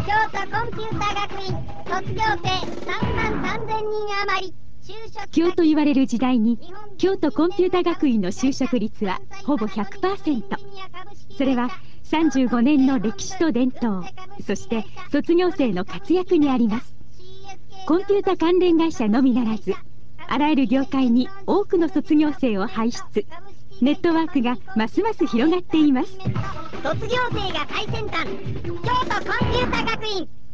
京都コンピュータ学院卒業生3万3000人余り。 京と言われる時代に京都コンピュータ学院の就職率はほぼ 100%。 それは35年の歴史と伝統、そして卒業生の活躍にあります。コンピュータ関連会社のみならず、あらゆる業界に多くの卒業生を輩出。ネットワークがますます広がっています。 卒業生が最先端、京都コンピュータ学院。